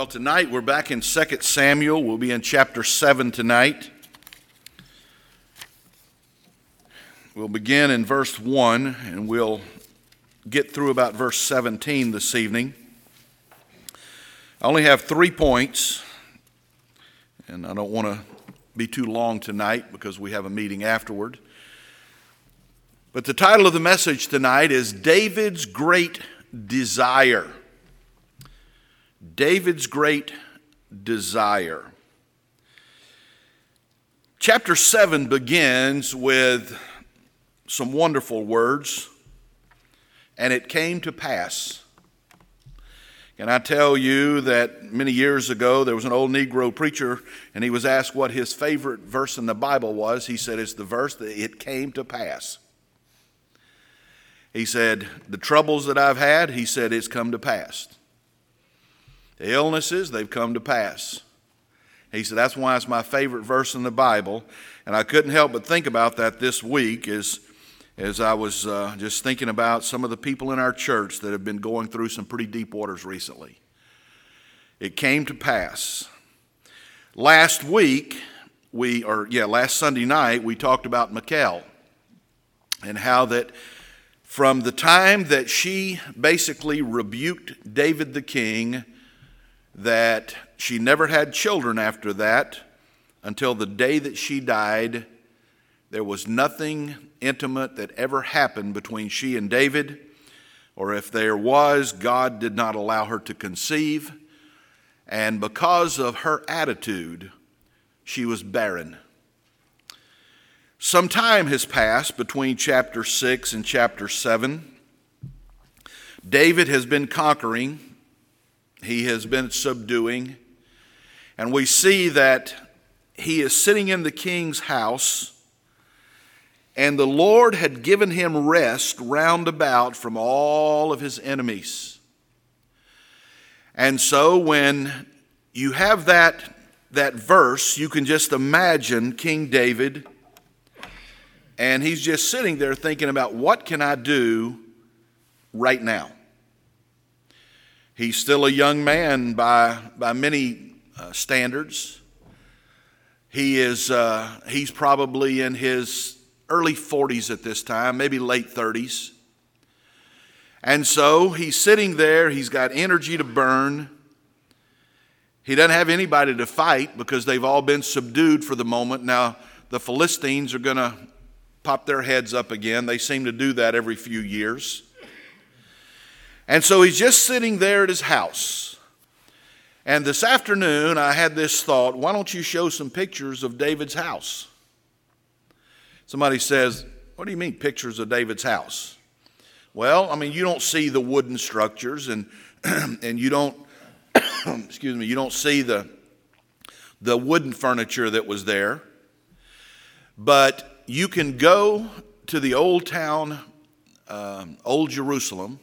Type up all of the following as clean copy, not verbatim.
Well, tonight we're back in 2 Samuel. We'll be in chapter 7 tonight. We'll begin in verse 1 and we'll get through about verse 17 this evening. I only have 3 points, and I don't want to be too long tonight because we have a meeting afterward. But the title of the message tonight is David's Great Desire. David's Great Desire. Chapter 7 begins with some wonderful words, and it came to pass. And I tell you that many years ago there was an old Negro preacher, and he was asked what his favorite verse in the Bible was. He said it's the verse that it came to pass. He said, the troubles that I've had, he said, it's come to pass. The illnesses, they've come to pass. He said, that's why it's my favorite verse in the Bible. And I couldn't help but think about that this week as I was just thinking about some of the people in our church that have been going through some pretty deep waters recently. It came to pass. Last Sunday night, we talked about Michal and how that from the time that she basically rebuked David the king, that she never had children after that until the day that she died. There was nothing intimate that ever happened between she and David, or if there was, God did not allow her to conceive, and because of her attitude, she was barren. Some time has passed between chapter 6 and chapter 7. David has been conquering. He has been subduing, and we see that he is sitting in the king's house, and the Lord had given him rest round about from all of his enemies. And so when you have that verse, you can just imagine King David, and he's just sitting there thinking about, what can I do right now? He's still a young man by many standards. He's probably in his early 40s at this time, maybe late 30s. And so he's sitting there. He's got energy to burn. He doesn't have anybody to fight because they've all been subdued for the moment. Now, the Philistines are going to pop their heads up again. They seem to do that every few years. And so he's just sitting there at his house. And this afternoon I had this thought, why don't you show some pictures of David's house? Somebody says, what do you mean pictures of David's house? Well, I mean, you don't see the wooden structures and you don't, you don't see the wooden furniture that was there. But you can go to the old town, Old Jerusalem,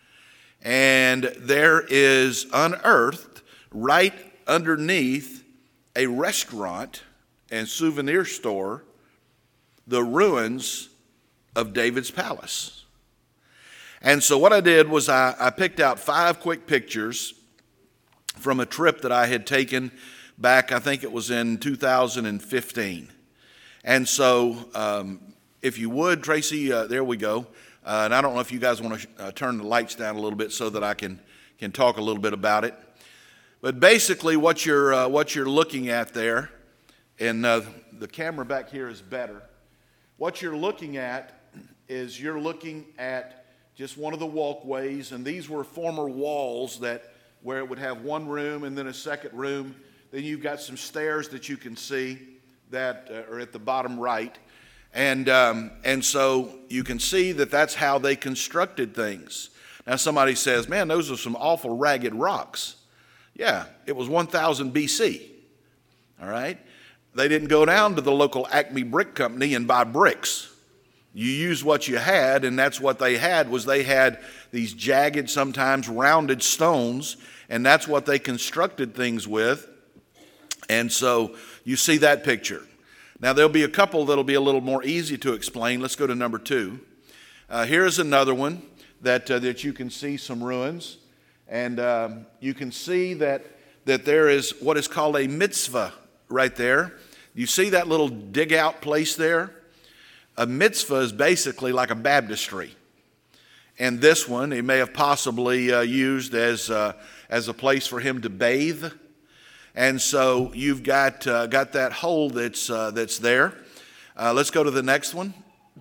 and there is unearthed right underneath a restaurant and souvenir store the ruins of David's palace. And so what I did was I picked out 5 quick pictures from a trip that I had taken back, I think it was in 2015. And so if you would, Tracy, there we go. And I don't know if you guys want to turn the lights down a little bit so that I can talk a little bit about it. But basically what you're looking at there, and the camera back here is better. What you're looking at is you're looking at just one of the walkways, and these were former walls where it would have one room and then a second room. Then you've got some stairs that you can see that are at the bottom right. And so you can see that that's how they constructed things. Now somebody says, man, those are some awful ragged rocks. Yeah, it was 1000 BC. All right? They didn't go down to the local Acme Brick Company and buy bricks. You use what you had, and that's what they had, was they had these jagged, sometimes rounded stones, and that's what they constructed things with. And so you see that picture. Now, there'll be a couple that'll be a little more easy to explain. Let's go to number 2. Here's another one that you can see some ruins. And you can see that that there is what is called a mitzvah right there. You see that little dig out place there? A mitzvah is basically like a baptistry. And this one, he may have possibly used as a place for him to bathe. And so you've got that hole that's there. Let's go to the next one.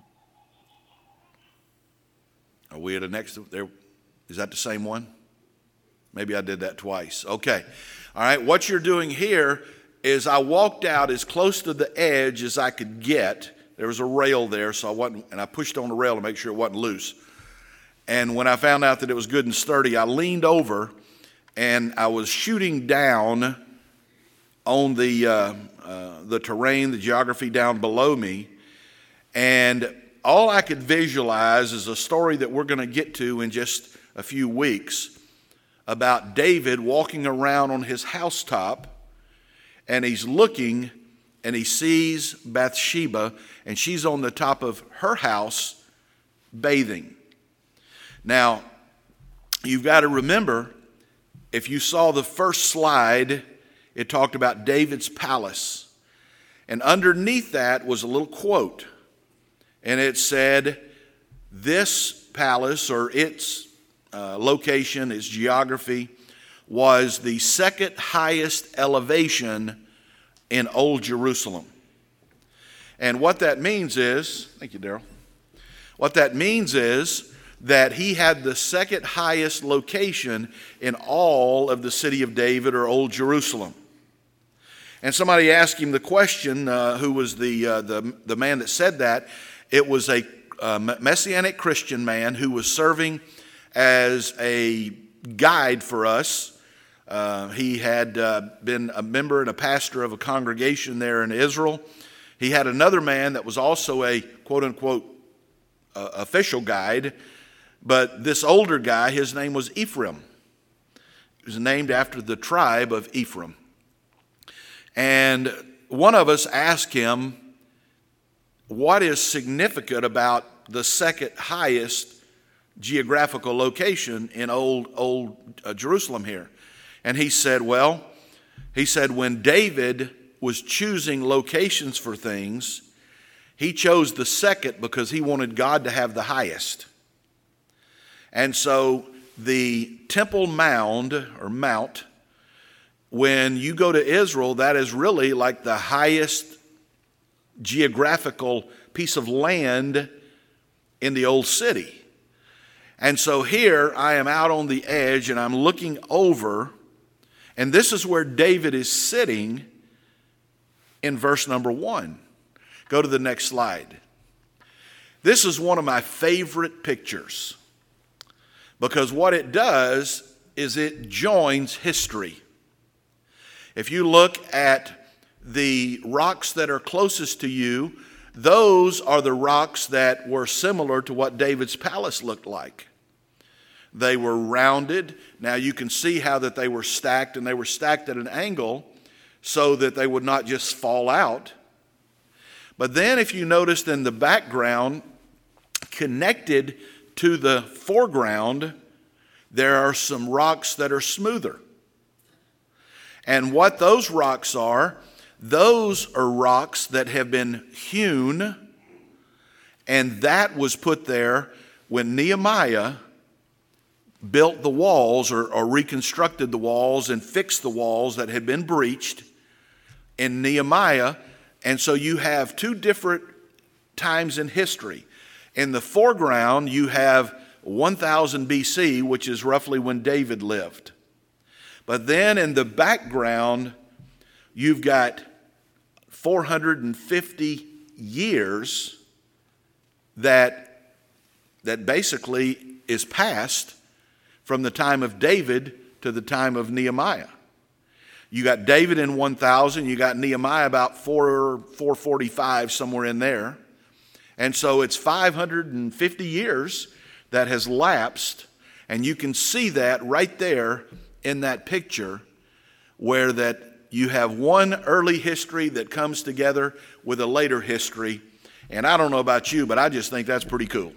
Are we at the next? There, is that the same one? Maybe I did that twice. Okay. All right. What you're doing here is I walked out as close to the edge as I could get. There was a rail there, and I pushed on the rail to make sure it wasn't loose. And when I found out that it was good and sturdy, I leaned over and I was shooting down on the terrain, the geography down below me. And all I could visualize is a story that we're going to get to in just a few weeks about David walking around on his housetop, and he's looking and he sees Bathsheba, and she's on the top of her house bathing. Now, you've got to remember, if you saw the first slide, it talked about David's palace. And underneath that was a little quote. And it said, this palace, or its location, its geography, was the second highest elevation in Old Jerusalem. And what that means is, thank you, Daryl. What that means is that he had the second highest location in all of the city of David, or Old Jerusalem. And somebody asked him the question, who was the man that said that. It was a Messianic Christian man who was serving as a guide for us. He had been a member and a pastor of a congregation there in Israel. He had another man that was also a quote-unquote official guide, but this older guy, his name was Ephraim. He was named after the tribe of Ephraim. And one of us asked him, what is significant about the second highest geographical location in old Jerusalem here? And he said, when David was choosing locations for things, he chose the second because he wanted God to have the highest. And so the Temple Mound, or Mount, when you go to Israel, that is really like the highest geographical piece of land in the old city. And so here I am out on the edge and I'm looking over, and this is where David is sitting in verse number 1. Go to the next slide. This is one of my favorite pictures because what it does is it joins history. If you look at the rocks that are closest to you, those are the rocks that were similar to what David's palace looked like. They were rounded. Now you can see how that they were stacked, and they were stacked at an angle so that they would not just fall out. But then if you noticed in the background, connected to the foreground, there are some rocks that are smoother. And what those rocks are rocks that have been hewn, and that was put there when Nehemiah built the walls or reconstructed the walls and fixed the walls that had been breached in Nehemiah. And so you have two different times in history. In the foreground, you have 1000 BC, which is roughly when David lived. But then in the background, you've got 450 years that basically is passed from the time of David to the time of Nehemiah. You got David in 1000, you got Nehemiah about 445, somewhere in there. And so it's 550 years that has lapsed, and you can see that right there in that picture, where that you have one early history that comes together with a later history. And I don't know about you, but I just think that's pretty cool.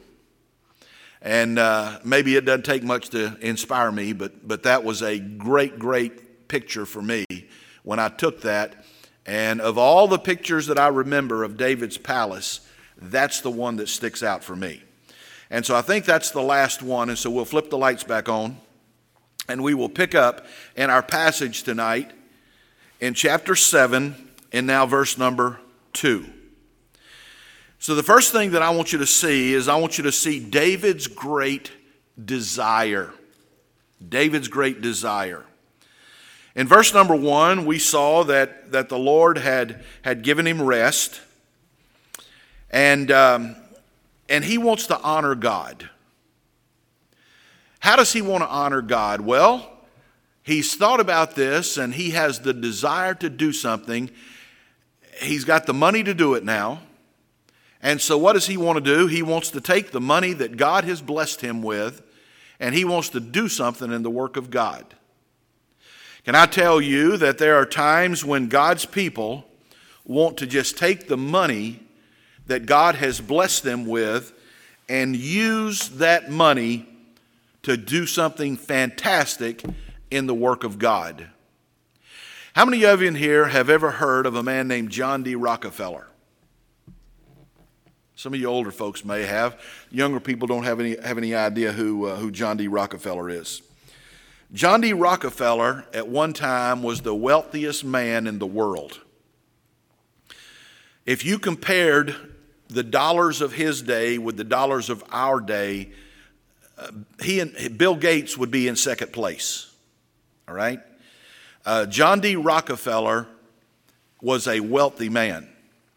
And maybe it doesn't take much to inspire me, but that was a great picture for me when I took that. And of all the pictures that I remember of David's palace, that's the one that sticks out for me. And so I think that's the last one. And so we'll flip the lights back on, and we will pick up in our passage tonight in chapter 7 and now verse number 2. So the first thing that I want you to see is I want you to see David's great desire. David's great desire. In verse number 1, we saw that the Lord had given him rest, and he wants to honor God. How does he want to honor God? Well, he's thought about this, and he has the desire to do something. He's got the money to do it now. And so what does he want to do? He wants to take the money that God has blessed him with, and he wants to do something in the work of God. Can I tell you that there are times when God's people want to just take the money that God has blessed them with and use that money to do something fantastic in the work of God. How many of you in here have ever heard of a man named John D. Rockefeller? Some of you older folks may have. Younger people don't have any idea who John D. Rockefeller is. John D. Rockefeller at one time was the wealthiest man in the world. If you compared the dollars of his day with the dollars of our day, he and Bill Gates would be in second place. All right? John D. Rockefeller was a wealthy man.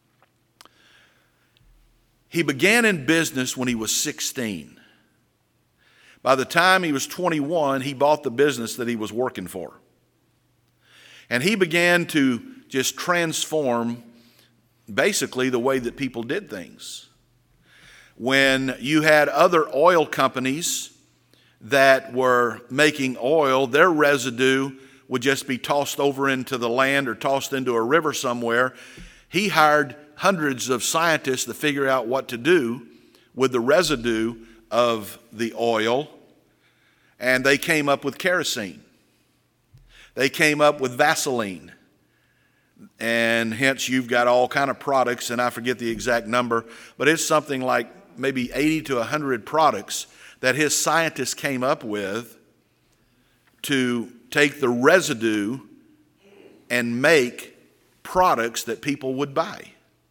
He began in business when he was 16. By the time he was 21, he bought the business that he was working for. And he began to just transform basically the way that people did things. When you had other oil companies that were making oil, their residue would just be tossed over into the land or tossed into a river somewhere. He hired hundreds of scientists to figure out what to do with the residue of the oil, and they came up with kerosene. They came up with Vaseline, and hence you've got all kind of products, and I forget the exact number, but it's something like maybe 80 to 100 products that his scientists came up with to take the residue and make products that people would buy.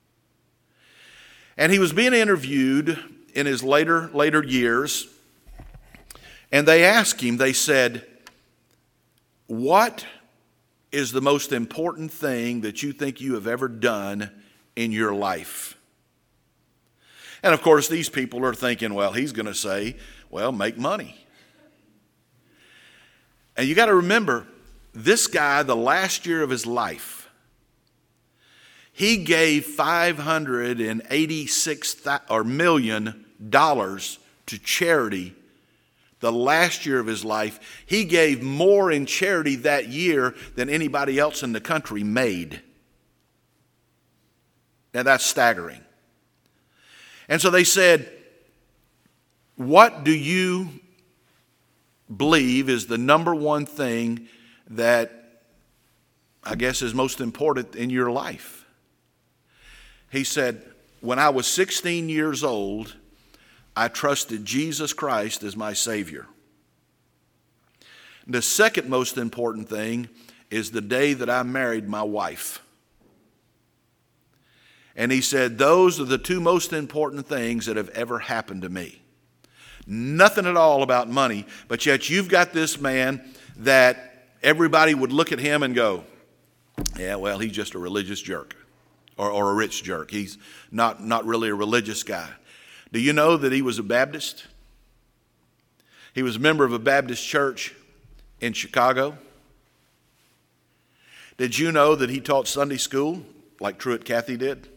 And he was being interviewed in his later years, and they asked him, they said, what is the most important thing that you think you have ever done in your life? And of course, these people are thinking, well, he's going to say, well, make money. And you got to remember, this guy, the last year of his life, he gave $586 million to charity the last year of his life. He gave more in charity that year than anybody else in the country made. Now that's staggering. And so they said, what do you believe is the number one thing that I guess is most important in your life? He said, when I was 16 years old, I trusted Jesus Christ as my Savior. The second most important thing is the day that I married my wife. And he said, those are the two most important things that have ever happened to me. Nothing at all about money, but yet you've got this man that everybody would look at him and go, yeah, well, he's just a religious jerk. Or a rich jerk. He's not really a religious guy. Do you know that he was a Baptist? He was a member of a Baptist church in Chicago. Did you know that he taught Sunday school like Truett Cathy did?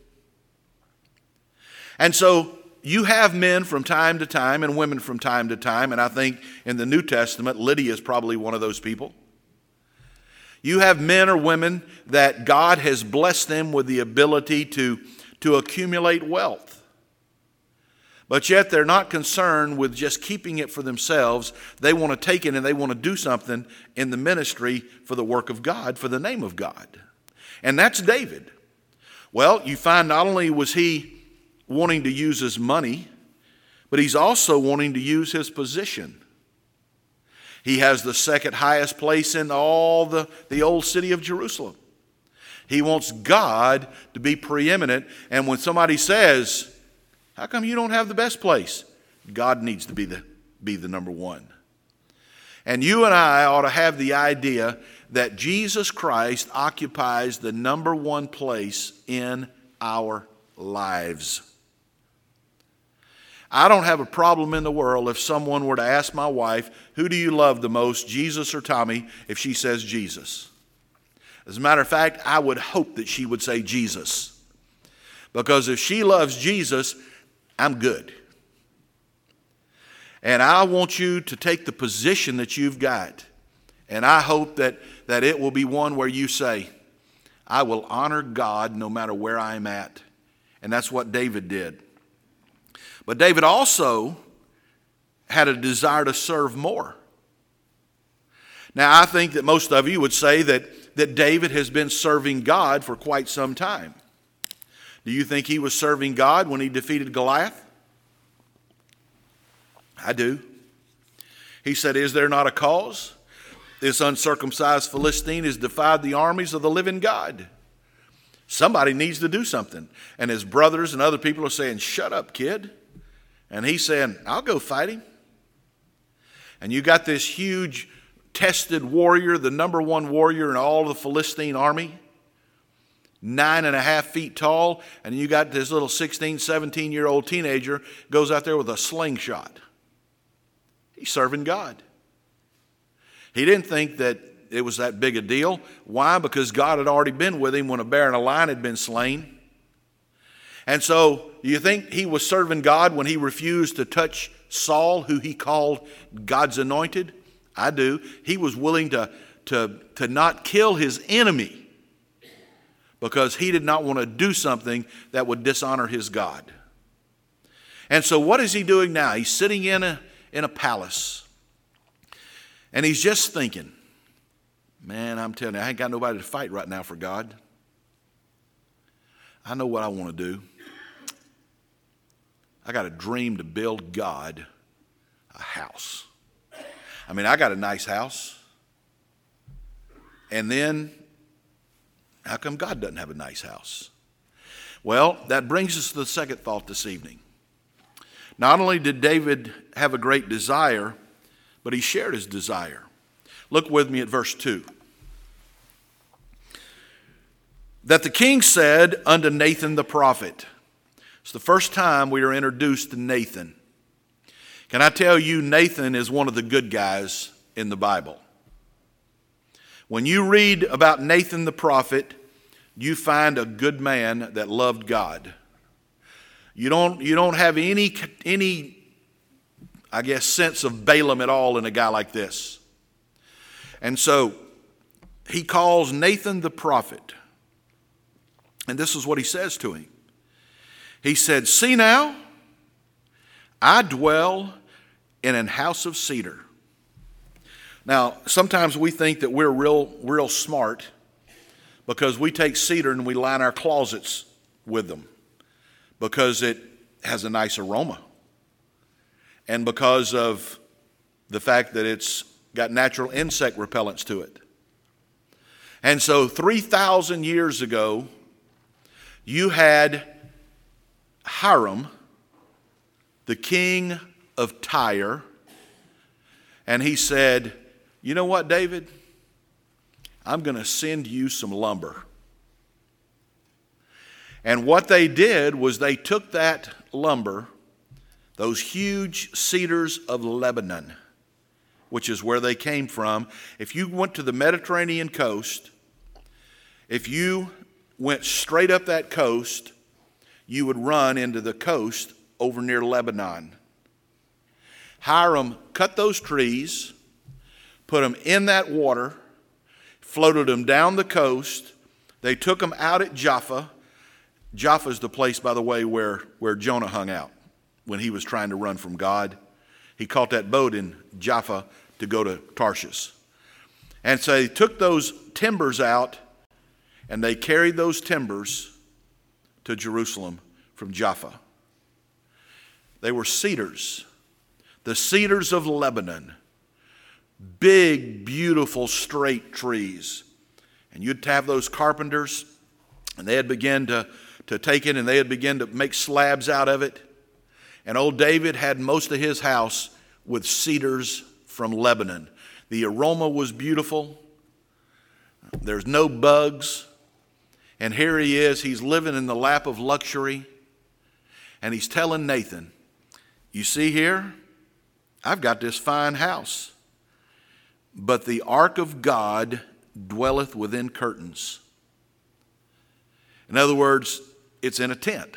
And so you have men from time to time and women from time to time, and I think in the New Testament, Lydia is probably one of those people. You have men or women that God has blessed them with the ability to accumulate wealth. But yet they're not concerned with just keeping it for themselves. They want to take it and they want to do something in the ministry for the work of God, for the name of God. And that's David. Well, you find not only was he wanting to use his money, but he's also wanting to use his position. He has the second highest place in all the old city of Jerusalem. He wants God to be preeminent. And when somebody says, how come you don't have the best place? God needs to be the number one. And you and I ought to have the idea that Jesus Christ occupies the number one place in our lives. I don't have a problem in the world if someone were to ask my wife, who do you love the most, Jesus or Tommy, if she says Jesus. As a matter of fact, I would hope that she would say Jesus. Because if she loves Jesus, I'm good. And I want you to take the position that you've got. And I hope that it will be one where you say, I will honor God no matter where I'm at. And that's what David did. But David also had a desire to serve more. Now, I think that most of you would say that David has been serving God for quite some time. Do you think he was serving God when he defeated Goliath? I do. He said, is there not a cause? This uncircumcised Philistine has defied the armies of the living God. Somebody needs to do something. And his brothers and other people are saying, shut up, kid. And he's saying, I'll go fight him. And you got this huge tested warrior, the number one warrior in all the Philistine army, 9.5 feet tall, and you got this little 16, 17-year-old teenager goes out there with a slingshot. He's serving God. He didn't think that it was that big a deal. Why? Because God had already been with him when a bear and a lion had been slain. And so, do you think he was serving God when he refused to touch Saul, who he called God's anointed? I do. He was willing to not kill his enemy because he did not want to do something that would dishonor his God. And so what is he doing now? He's sitting in a palace. And he's just thinking, man, I'm telling you, I ain't got nobody to fight right now for God. I know what I want to do. I got a dream to build God a house. I mean, I got a nice house. And then, how come God doesn't have a nice house? Well, that brings us to the second thought this evening. Not only did David have a great desire, but he shared his desire. Look with me at verse 2. That the king said unto Nathan the prophet. It's the first time we are introduced to Nathan. Can I tell you, Nathan is one of the good guys in the Bible. When you read about Nathan the prophet, you find a good man that loved God. You don't have any I guess, sense of Balaam at all in a guy like this. And so he calls Nathan the prophet. And this is what he says to him. He said, see now, I dwell in an house of cedar. Now, sometimes we think that we're real smart because we take cedar and we line our closets with them because it has a nice aroma. And because of the fact that it's got natural insect repellents to it. And so 3,000 years ago, you had Hiram, the king of Tyre, and he said, you know what, David? I'm going to send you some lumber. And what they did was they took that lumber, those huge cedars of Lebanon, which is where they came from. If you went to the Mediterranean coast, if you went straight up that coast, you would run into the coast over near Lebanon. Hiram cut those trees, put them in that water, floated them down the coast. They took them out at Jaffa. Jaffa is the place, by the way, where Jonah hung out. when he was trying to run from God. He caught that boat in Jaffa to go to Tarshish. And so they took those timbers out, and they carried those timbers to Jerusalem from Jaffa. They were cedars, the cedars of Lebanon, big, beautiful, straight trees. And you'd have those carpenters, and they had begun to take it, and they had begun to make slabs out of it. And old David had most of his house with cedars from Lebanon. The aroma was beautiful. There's no bugs. And here he is. He's living in the lap of luxury. And he's telling Nathan, you see here, I've got this fine house, but the ark of God dwelleth within curtains. In other words, it's in a tent.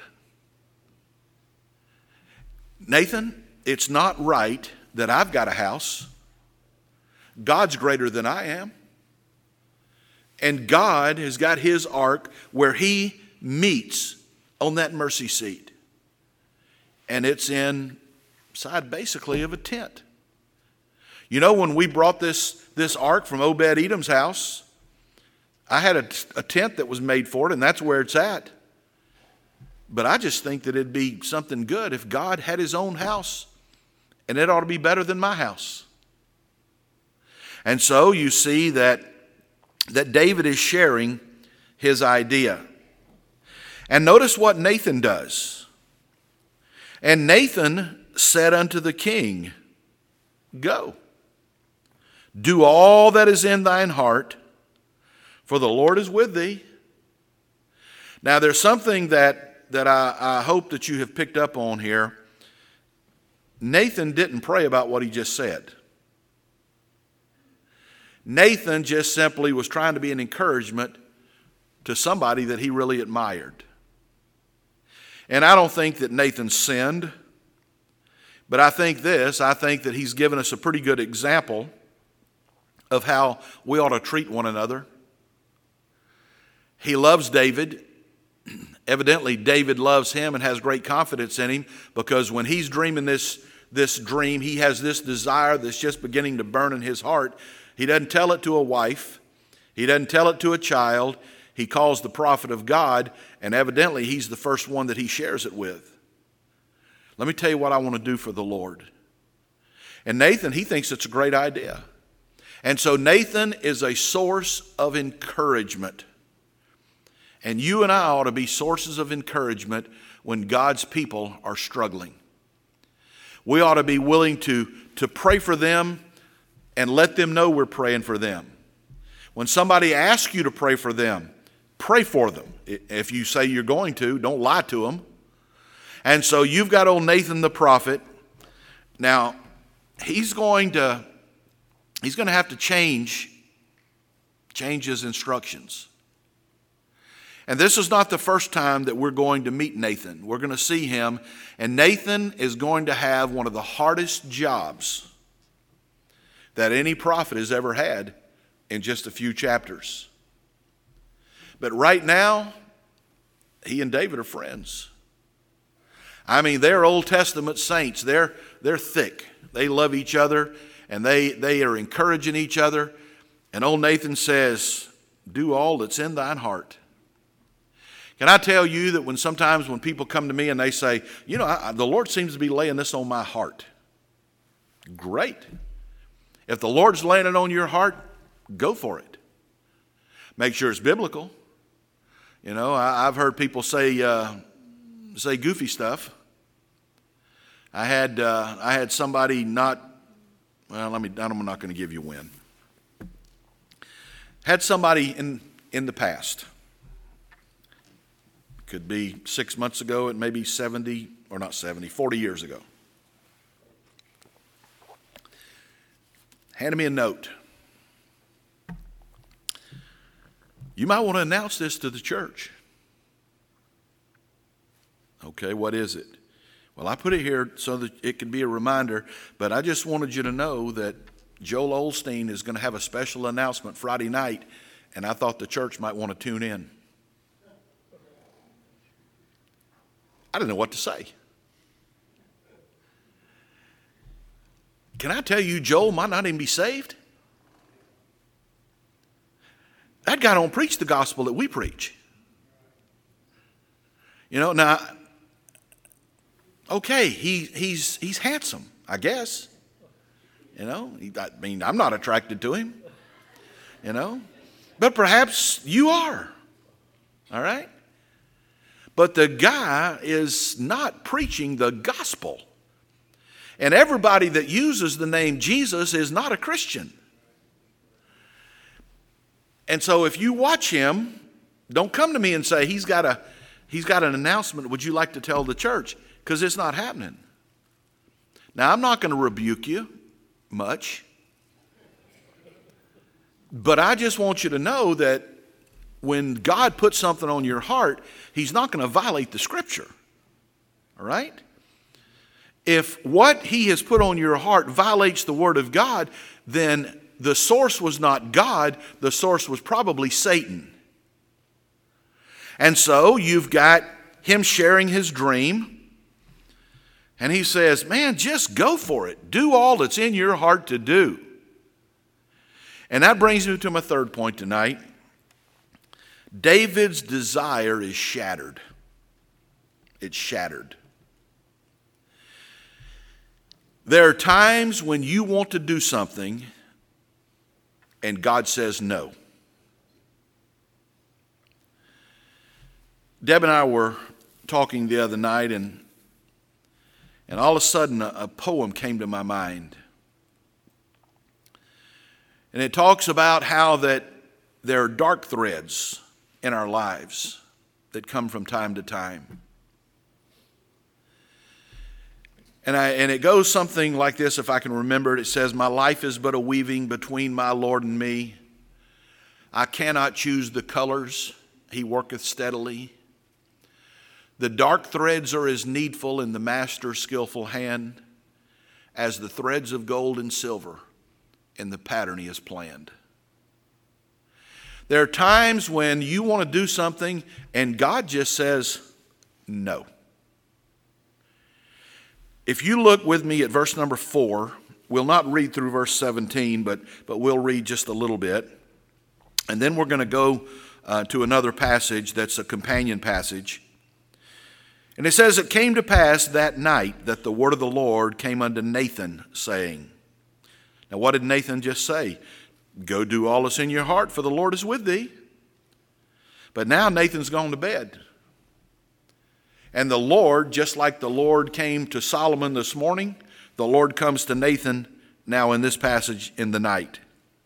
Nathan, it's not right that I've got a house. God's greater than I am. And God has got his ark where he meets on that mercy seat. And it's inside basically of a tent. You know, when we brought this ark from Obed-Edom's house, I had a tent that was made for it, and that's where it's at. But I just think that it'd be something good if God had his own house, and it ought to be better than my house. And so you see that David is sharing his idea. And notice what Nathan does. And Nathan said unto the king, go, do all that is in thine heart, for the Lord is with thee. Now there's something that I hope that you have picked up on here. Nathan didn't pray about what he just said. Nathan just simply was trying to be an encouragement to somebody that he really admired. And I don't think that Nathan sinned, but I think that he's given us a pretty good example of how we ought to treat one another. He loves David. Evidently, David loves him and has great confidence in him, because when he's dreaming this dream, he has this desire that's just beginning to burn in his heart. He doesn't tell it to a wife. He doesn't tell it to a child. He calls the prophet of God, and evidently he's the first one that he shares it with. Let me tell you what I want to do for the Lord. And Nathan, he thinks it's a great idea. And so Nathan is a source of encouragement. And you and I ought to be sources of encouragement when God's people are struggling. We ought to be willing to pray for them and let them know we're praying for them. When somebody asks you to pray for them, pray for them. If you say you're going to, don't lie to them. And so you've got old Nathan the prophet. Now, he's going to have to change his instructions. And this is not the first time that we're going to meet Nathan. We're going to see him, and Nathan is going to have one of the hardest jobs that any prophet has ever had in just a few chapters. But right now, he and David are friends. I mean, they're Old Testament saints. They're thick. They love each other, and they are encouraging each other. And old Nathan says, do all that's in thine heart. Can I tell you that sometimes when people come to me and they say, the Lord seems to be laying this on my heart. Great. If the Lord's laying it on your heart, go for it. Make sure it's biblical. I've heard people say goofy stuff. I had somebody I'm not going to give you when. Had somebody in the past. Could be 6 months ago, it may be 40 years ago. Handed me a note. You might want to announce this to the church. Okay, what is it? Well, I put it here so that it can be a reminder, but I just wanted you to know that Joel Osteen is going to have a special announcement Friday night, and I thought the church might want to tune in. I didn't know what to say. can I tell you, Joel might not even be saved? That guy don't preach the gospel that we preach. Now, okay, he's handsome, I guess. I'm not attracted to him. But perhaps you are. All right? But the guy is not preaching the gospel. And everybody that uses the name Jesus is not a Christian. And so if you watch him, don't come to me and say, he's got an announcement, would you like to tell the church? Because it's not happening. Now, I'm not going to rebuke you much. But I just want you to know that when God puts something on your heart, he's not going to violate the scripture. All right? If what he has put on your heart violates the word of God, then the source was not God, the source was probably Satan. And so you've got him sharing his dream, and he says, man, just go for it. Do all that's in your heart to do. And that brings me to my third point tonight. David's desire is shattered. It's shattered. There are times when you want to do something and God says no. Deb and I were talking the other night, and all of a sudden a poem came to my mind. And it talks about how that there are dark threads in our lives that come from time to time. And it goes something like this, if I can remember it. It says, my life is but a weaving between my Lord and me. I cannot choose the colors. He worketh steadily. The dark threads are as needful in the master's skillful hand as the threads of gold and silver in the pattern he has planned. There are times when you want to do something and God just says no. If you look with me at verse number 4, we'll not read through verse 17, but we'll read just a little bit. And then we're going to go to another passage that's a companion passage. And it says, it came to pass that night that the word of the Lord came unto Nathan, saying. Now what did Nathan just say? Go do all that's in your heart, for the Lord is with thee. But now Nathan's gone to bed. And the Lord, just like the Lord came to Solomon this morning, the Lord comes to Nathan now in this passage in the night.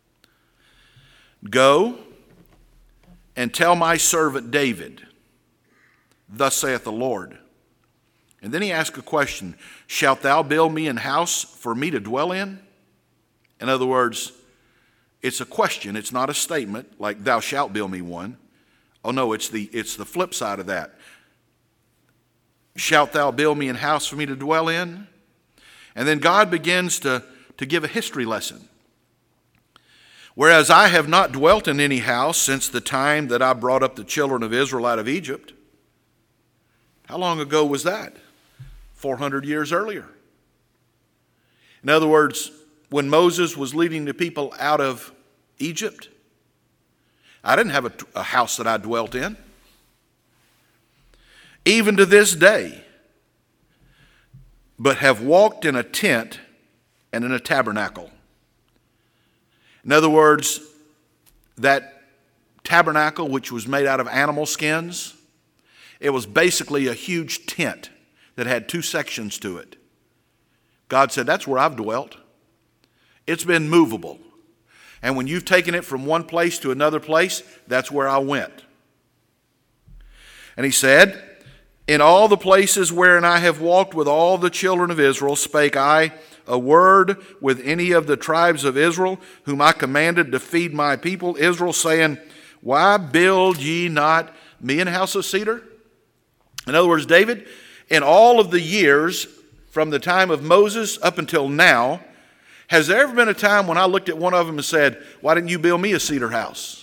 Go and tell my servant David, thus saith the Lord. And then he asks a question, shalt thou build me an house for me to dwell in? In other words, it's a question. It's not a statement like thou shalt build me one. Oh no, it's the flip side of that. Shalt thou build me an house for me to dwell in? And then God begins to give a history lesson. Whereas I have not dwelt in any house since the time that I brought up the children of Israel out of Egypt. How long ago was that? 400 years earlier. In other words, when Moses was leading the people out of Egypt, I didn't have a house that I dwelt in. Even to this day, but have walked in a tent and in a tabernacle. In other words, that tabernacle, which was made out of animal skins, it was basically a huge tent that had two sections to it. God said, that's where I've dwelt. It's been movable. And when you've taken it from one place to another place, that's where I went. And he said, in all the places wherein I have walked with all the children of Israel, spake I a word with any of the tribes of Israel, whom I commanded to feed my people Israel, saying, why build ye not me an house of cedar? In other words, David, in all of the years from the time of Moses up until now, has there ever been a time when I looked at one of them and said, why didn't you build me a cedar house?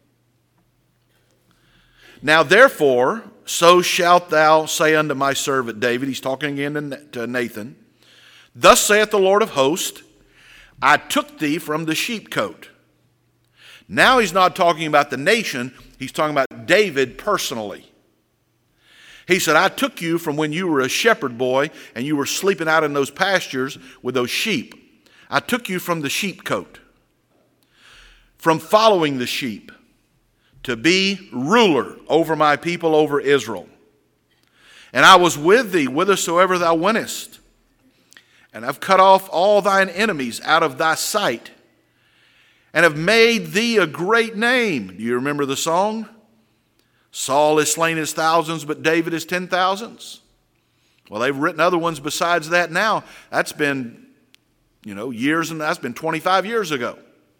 Now therefore, so shalt thou say unto my servant David, he's talking again to Nathan, thus saith the Lord of hosts, I took thee from the sheepcote. Now he's not talking about the nation. He's talking about David personally. He said, I took you from when you were a shepherd boy and you were sleeping out in those pastures with those sheep. I took you from the sheepcote, from following the sheep, to be ruler over my people, over Israel. And I was with thee whithersoever thou wentest. And I've cut off all thine enemies out of thy sight, and have made thee a great name. Do you remember the song? Saul has slain his thousands, but David his 10,000s. Well, they've written other ones besides that now. That's been, years, and that's been 25 years ago.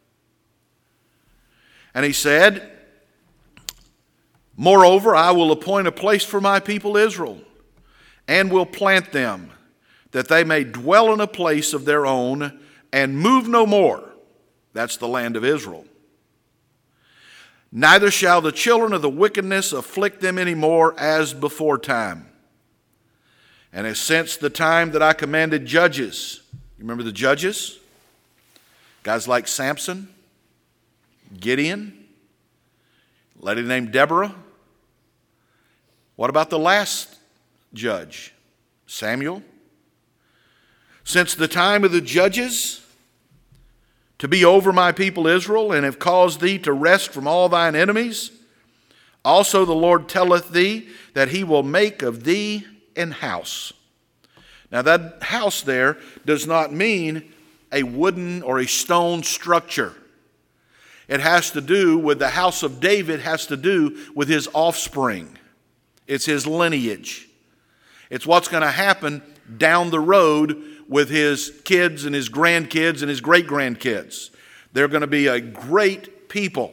And he said, moreover, I will appoint a place for my people Israel, and will plant them, that they may dwell in a place of their own, and move no more. That's the land of Israel. Neither shall the children of the wickedness afflict them any more as before time. And as since the time that I commanded judges. You remember the judges? Guys like Samson, Gideon, a lady named Deborah. What about the last judge? Samuel. Since the time of the judges, to be over my people Israel, and have caused thee to rest from all thine enemies. Also the Lord telleth thee that he will make of thee an house. Now that house there does not mean a wooden or a stone structure. It has to do with the house of David, has to do with his offspring. It's his lineage. It's what's going to happen down the road with his kids and his grandkids and his great-grandkids. They're going to be a great people.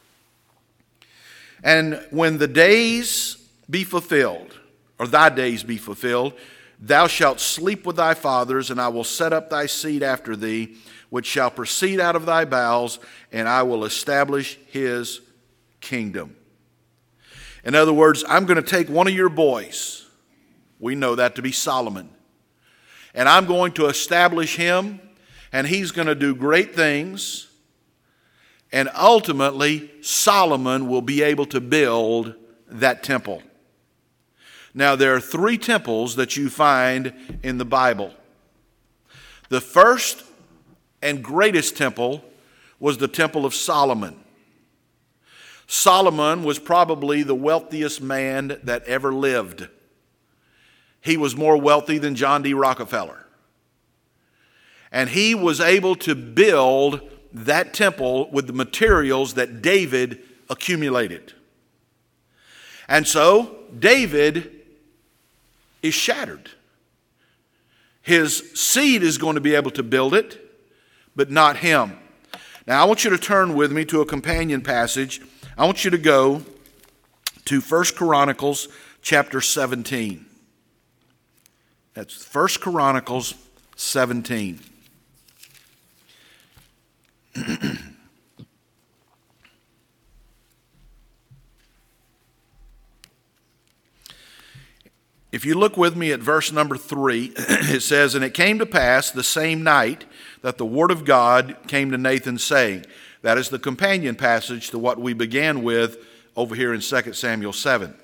And when the days be fulfilled, or thy days be fulfilled, thou shalt sleep with thy fathers, and I will set up thy seed after thee, which shall proceed out of thy bowels, and I will establish his kingdom. In other words, I'm going to take one of your boys. We know that to be Solomon. And I'm going to establish him, and he's going to do great things. And ultimately, Solomon will be able to build that temple. Now, there are 3 temples that you find in the Bible. The first and greatest temple was the Temple of Solomon. Solomon was probably the wealthiest man that ever lived. He was more wealthy than John D. Rockefeller. And he was able to build that temple with the materials that David accumulated. And so David is shattered. His seed is going to be able to build it, but not him. Now I want you to turn with me to a companion passage. I want you to go to 1 Chronicles chapter 17. That's 1 Chronicles 17. If you look with me at verse number 3, it says, And it came to pass the same night that the word of God came to Nathan, saying, that is the companion passage to what we began with over here in 2 Samuel 7.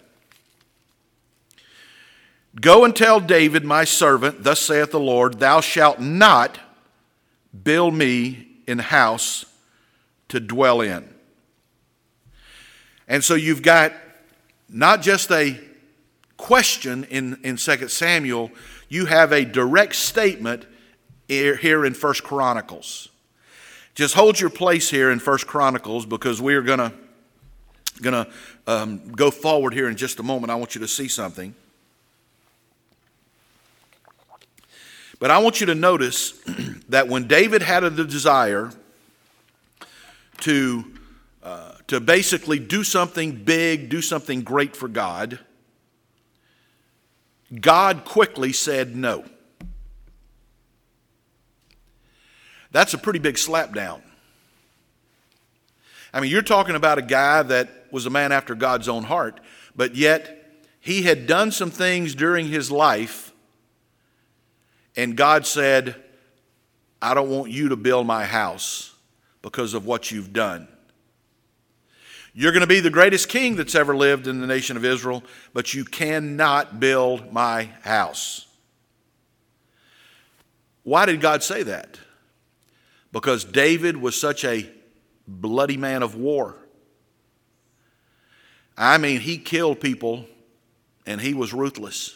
Go and tell David, my servant, thus saith the Lord, thou shalt not build me an house to dwell in. And so you've got not just a question in 2 Samuel, you have a direct statement here in 1 Chronicles. Just hold your place here in 1 Chronicles, because we're going to go forward here in just a moment. I want you to see something. But I want you to notice that when David had the desire to basically do something big, do something great for God, God quickly said no. That's a pretty big slapdown. I mean, you're talking about a guy that was a man after God's own heart, but yet he had done some things during his life, and God said, I don't want you to build my house because of what you've done. You're going to be the greatest king that's ever lived in the nation of Israel, but you cannot build my house. Why did God say that? Because David was such a bloody man of war. I mean, he killed people and he was ruthless.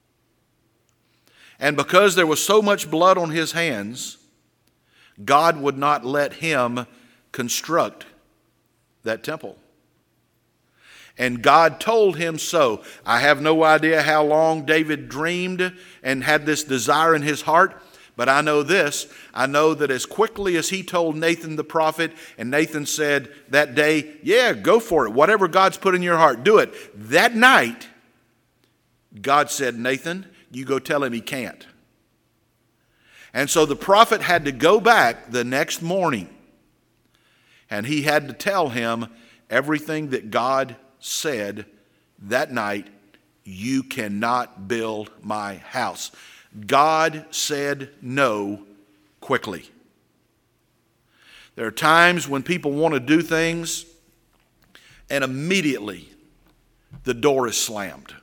And because there was so much blood on his hands, God would not let him construct that temple. And God told him so. I have no idea how long David dreamed and had this desire in his heart, but I know this. I know that as quickly as he told Nathan the prophet, and Nathan said that day, yeah, go for it. Whatever God's put in your heart, do it. That night, God said, Nathan, you go tell him he can't. And so the prophet had to go back the next morning, and he had to tell him everything that God said that night. You cannot build my house. God said no quickly. There are times when people want to do things and immediately the door is slammed.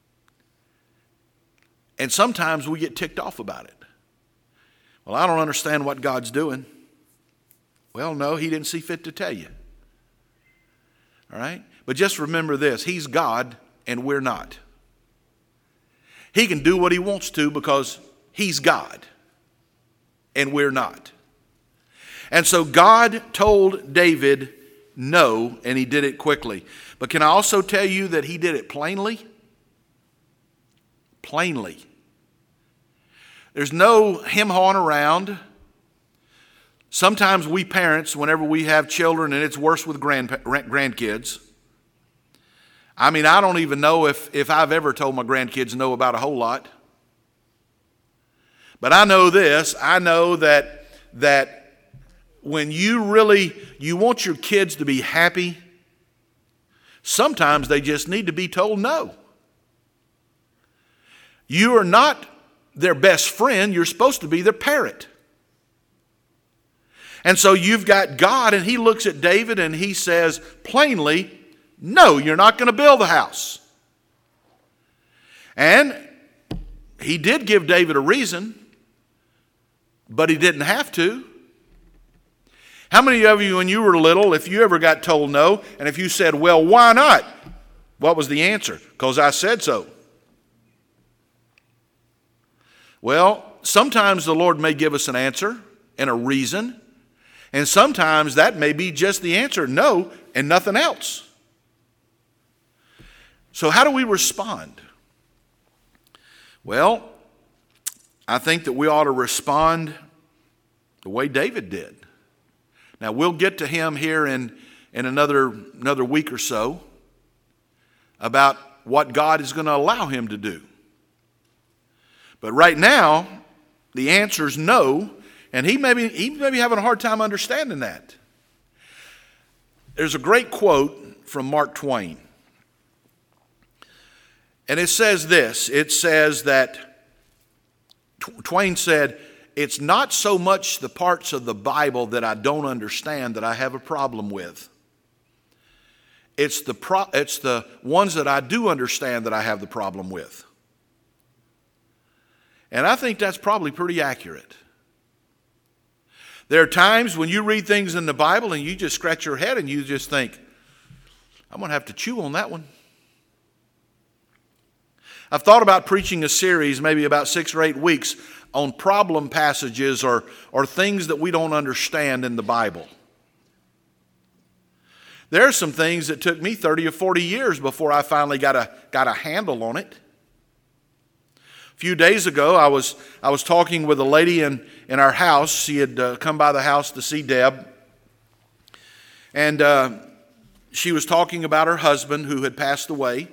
And sometimes we get ticked off about it. Well, I don't understand what God's doing. Well, no, he didn't see fit to tell you. All right? But just remember this, he's God and we're not. He can do what he wants to because he's God and we're not. And so God told David no, and he did it quickly. But can I also tell you that he did it plainly? Plainly. There's no hem-hawing around. Sometimes we parents, whenever we have children, and it's worse with grandkids. I mean, I don't even know if I've ever told my grandkids no about a whole lot. But I know this. I know that when you want your kids to be happy, sometimes they just need to be told no. You are not their best friend. You're supposed to be their parent. And so you've got God, and he looks at David and he says plainly, no, you're not going to build the house. And he did give David a reason, but he didn't have to. How many of you, when you were little, if you ever got told no, and if you said, well, why not? What was the answer? Because I said so. Well, sometimes the Lord may give us an answer and a reason, and sometimes that may be just the answer, no, and nothing else. So how do we respond? Well, I think that we ought to respond the way David did. Now, we'll get to him here in another week or so about what God is going to allow him to do. But right now, the answer is no, and he may be having a hard time understanding that. There's a great quote from Mark Twain. And it says this, it says that Twain said, it's not so much the parts of the Bible that I don't understand that I have a problem with. It's the ones that I do understand that I have the problem with. And I think that's probably pretty accurate. There are times when you read things in the Bible and you just scratch your head and you just think, I'm going to have to chew on that one. I've thought about preaching a series, maybe about 6 or 8 weeks, on problem passages or things that we don't understand in the Bible. There are some things that took me 30 or 40 years before I finally got a handle on it. A few days ago, I was talking with a lady in our house. She had come by the house to see Deb. And she was talking about her husband who had passed away.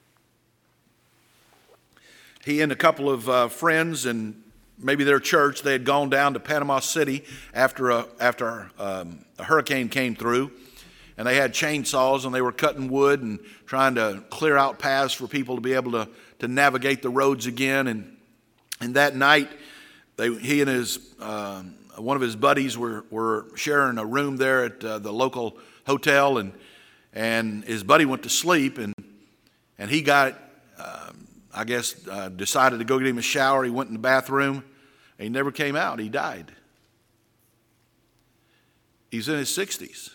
He and a couple of friends and maybe their church, they had gone down to Panama City after a hurricane came through. And they had chainsaws and they were cutting wood and trying to clear out paths for people to be able to navigate the roads again. And that night, he and his one of his buddies were sharing a room there at the local hotel, and his buddy went to sleep, and he got, decided to go get him a shower. He went in the bathroom, and he never came out. He died. He's in his 60s.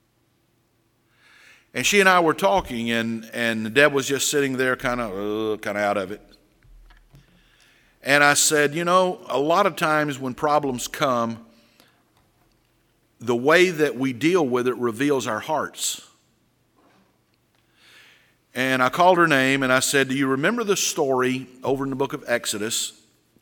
And she and I were talking, and Deb was just sitting there kind of out of it. And I said, a lot of times when problems come, the way that we deal with it reveals our hearts. And I called her name and I said, do you remember the story over in the book of Exodus?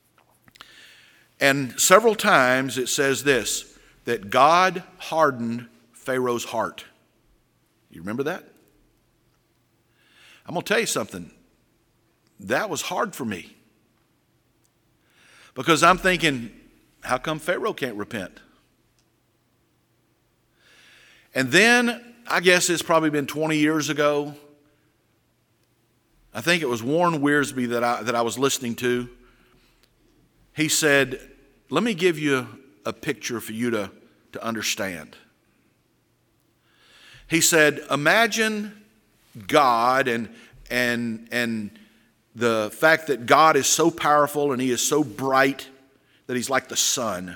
And several times it says this, that God hardened Pharaoh's heart. You remember that? I'm going to tell you something. That was hard for me. Because I'm thinking, how come Pharaoh can't repent? And then, I guess it's probably been 20 years ago. I think it was Warren Wiersbe that I was listening to. He said, let me give you a picture for you to understand. He said, imagine God and the fact that God is so powerful and he is so bright that he's like the sun.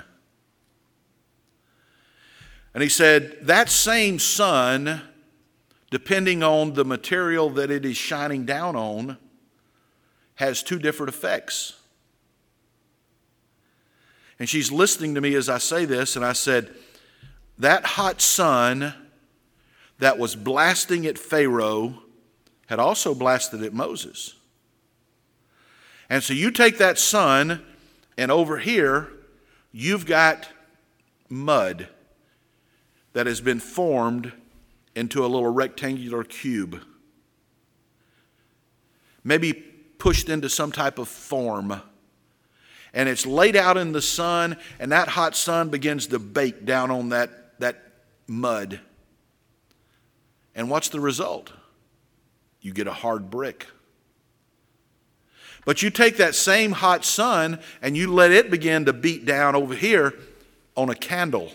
And he said, that same sun, depending on the material that it is shining down on, has two different effects. And she's listening to me as I say this, and I said, that hot sun that was blasting at Pharaoh had also blasted at Moses. And so you take that sun, and over here, you've got mud that has been formed into a little rectangular cube. Maybe pushed into some type of form. And it's laid out in the sun, and that hot sun begins to bake down on that mud. And what's the result? You get a hard brick. But you take that same hot sun and you let it begin to beat down over here on a candle.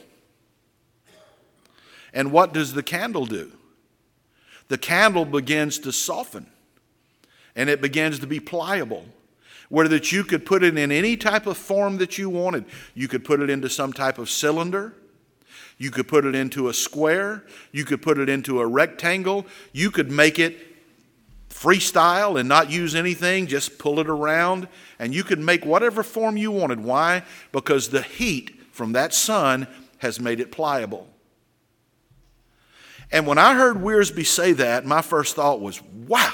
And what does the candle do? The candle begins to soften and it begins to be pliable, where that you could put it in any type of form that you wanted. You could put it into some type of cylinder. You could put it into a square. You could put it into a rectangle. You could make it freestyle and not use anything, just pull it around, and you could make whatever form you wanted. Why? Because the heat from that sun has made it pliable. And when I heard Wiersbe say that, my first thought was, wow.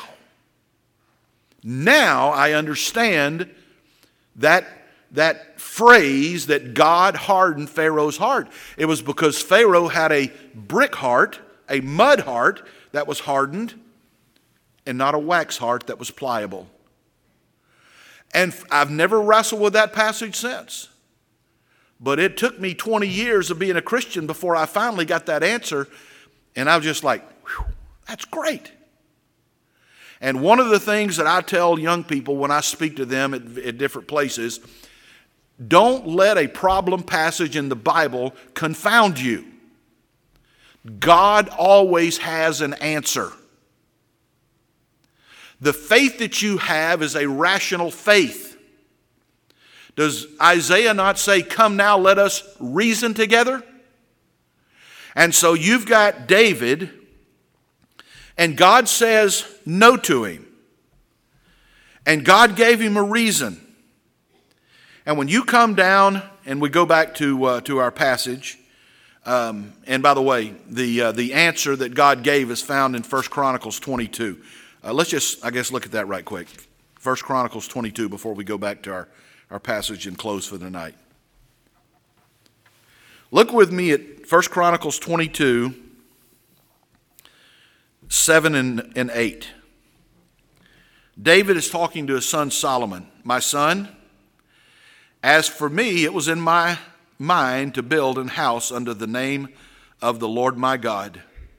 Now I understand that phrase that God hardened Pharaoh's heart. It was because Pharaoh had a brick heart, a mud heart that was hardened, and not a wax heart that was pliable. And I've never wrestled with that passage since. But it took me 20 years of being a Christian before I finally got that answer. And I was just like, whew, that's great. And one of the things that I tell young people when I speak to them at different places, don't let a problem passage in the Bible confound you. God always has an answer. The faith that you have is a rational faith. Does Isaiah not say, come now, let us reason together? And so you've got David, and God says no to him. And God gave him a reason. And when you come down, and we go back to our passage, and by the way, the answer that God gave is found in 1 Chronicles 22. Let's just, look at that right quick. 1 Chronicles 22 before we go back to our passage and close for the night. Look with me at 1 Chronicles 22, 7 and 8. David is talking to his son Solomon. My son, as for me, it was in my mind to build an house under the name of the Lord my God.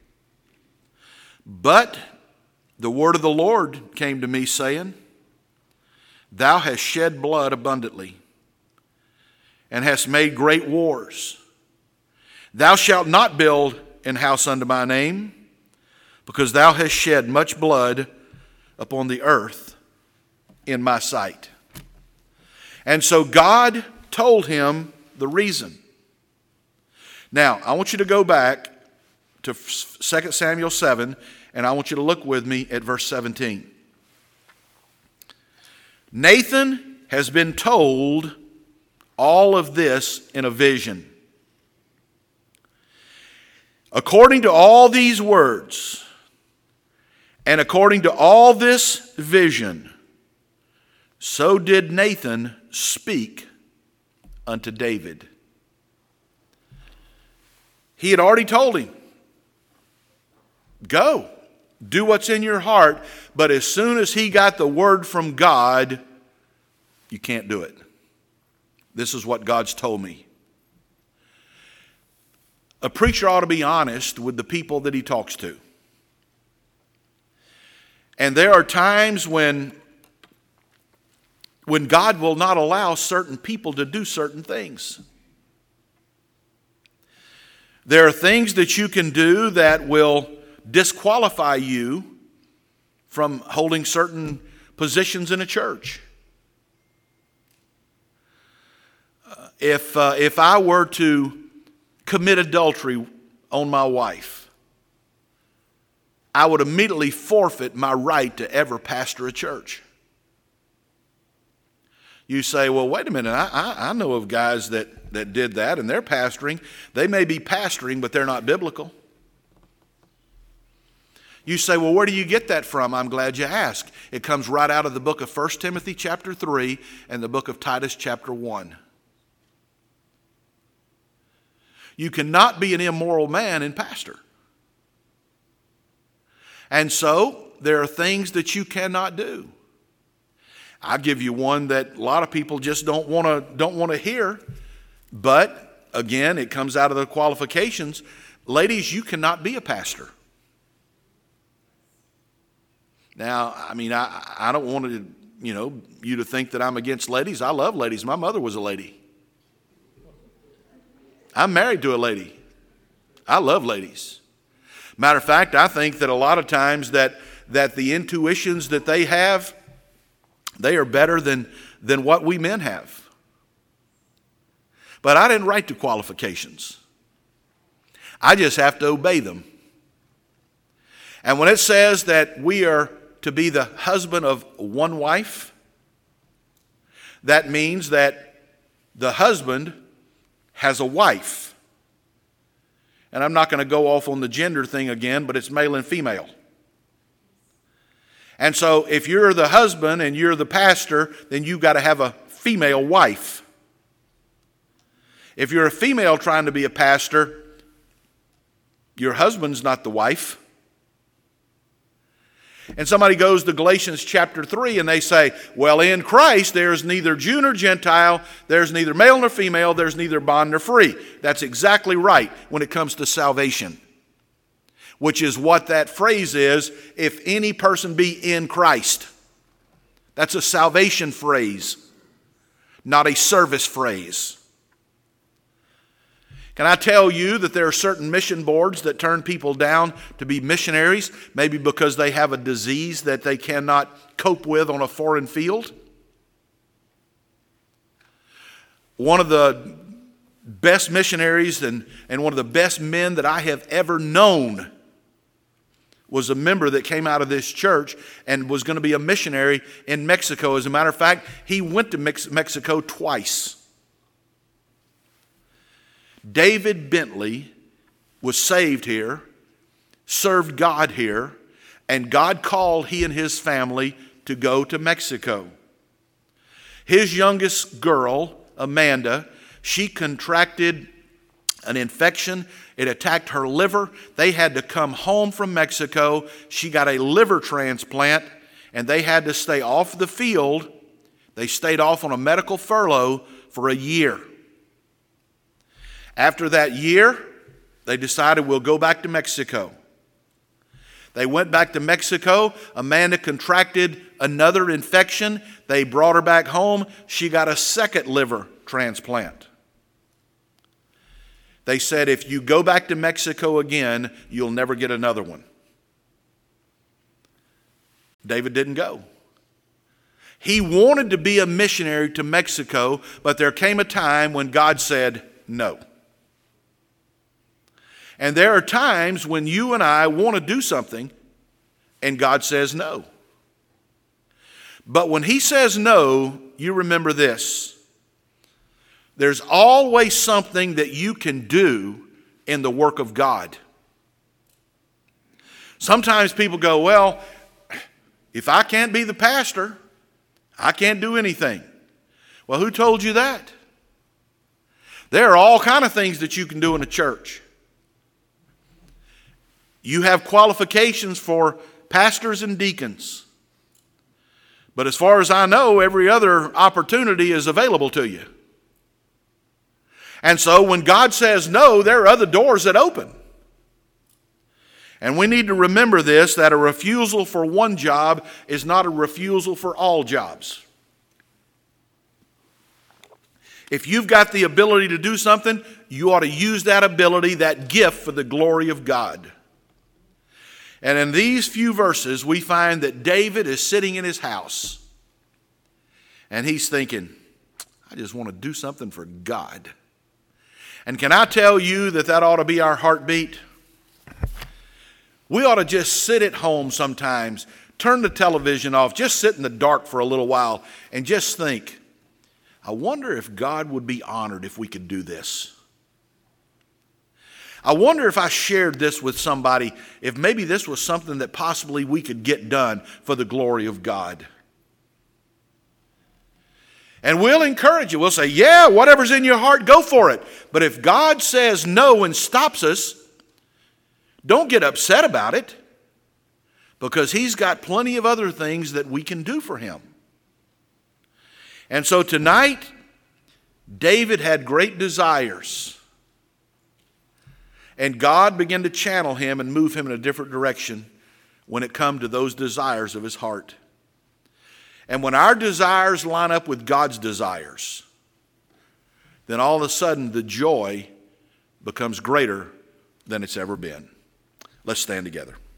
But the word of the Lord came to me, saying, thou hast shed blood abundantly, and hast made great wars. Thou shalt not build an house unto my name, because thou hast shed much blood upon the earth in my sight. And so God told him the reason. Now, I want you to go back to 2 Samuel 7, and I want you to look with me at verse 17. Nathan has been told all of this in a vision. According to all these words, and according to all this vision, so did Nathan speak unto David. He had already told him, go, do what's in your heart, but as soon as he got the word from God, you can't do it. This is what God's told me. A preacher ought to be honest with the people that he talks to. And there are times when God will not allow certain people to do certain things. There are things that you can do that will disqualify you from holding certain positions in a church. If I were to commit adultery on my wife, I would immediately forfeit my right to ever pastor a church. You say, well, wait a minute, I know of guys that did that and they're pastoring. They may be pastoring, but they're not biblical. You say, well, where do you get that from? I'm glad you asked. It comes right out of the book of 1 Timothy chapter 3 and the book of Titus chapter 1. You cannot be an immoral man and pastor. And so there are things that you cannot do. I'll give you one that a lot of people just don't want to hear. But again, it comes out of the qualifications. Ladies, you cannot be a pastor. Now, I mean, I don't want to, you to think that I'm against ladies. I love ladies. My mother was a lady. I'm married to a lady. I love ladies. Matter of fact, I think that a lot of times that the intuitions that they have, they are better than what we men have. But I didn't write the qualifications. I just have to obey them. And when it says that we are to be the husband of one wife, that means that the husband has a wife. And I'm not going to go off on the gender thing again, but it's male and female. And so if you're the husband and you're the pastor, then you've got to have a female wife. If you're a female trying to be a pastor, your husband's not the wife. And somebody goes to Galatians chapter 3 and they say, well, in Christ there's neither Jew nor Gentile, there's neither male nor female, there's neither bond nor free. That's exactly right when it comes to salvation, which is what that phrase is, if any person be in Christ. That's a salvation phrase, not a service phrase. Can I tell you that there are certain mission boards that turn people down to be missionaries, maybe because they have a disease that they cannot cope with on a foreign field? One of the best missionaries and one of the best men that I have ever known was a member that came out of this church and was going to be a missionary in Mexico. As a matter of fact, he went to Mexico twice. David Bentley was saved here, served God here, and God called he and his family to go to Mexico. His youngest girl, Amanda, she contracted an infection. It attacked her liver. They had to come home from Mexico. She got a liver transplant, and they had to stay off the field. They stayed off on a medical furlough for a year. After that year, they decided we'll go back to Mexico. They went back to Mexico. Amanda contracted another infection. They brought her back home. She got a second liver transplant. They said, if you go back to Mexico again, you'll never get another one. David didn't go. He wanted to be a missionary to Mexico, but there came a time when God said no. And there are times when you and I want to do something and God says no. But when he says no, you remember this. There's always something that you can do in the work of God. Sometimes people go, well, if I can't be the pastor, I can't do anything. Well, who told you that? There are all kinds of things that you can do in a church. You have qualifications for pastors and deacons. But as far as I know, every other opportunity is available to you. And so when God says no, there are other doors that open. And we need to remember this, that a refusal for one job is not a refusal for all jobs. If you've got the ability to do something, you ought to use that ability, that gift, for the glory of God. And in these few verses, we find that David is sitting in his house. And he's thinking, I just want to do something for God. And can I tell you that ought to be our heartbeat? We ought to just sit at home sometimes, turn the television off, just sit in the dark for a little while and just think, I wonder if God would be honored if we could do this. I wonder if I shared this with somebody, if maybe this was something that possibly we could get done for the glory of God. And we'll encourage you. We'll say, yeah, whatever's in your heart, go for it. But if God says no and stops us, don't get upset about it, because he's got plenty of other things that we can do for him. And so tonight, David had great desires. And God began to channel him and move him in a different direction when it come to those desires of his heart. And when our desires line up with God's desires, then all of a sudden the joy becomes greater than it's ever been. Let's stand together.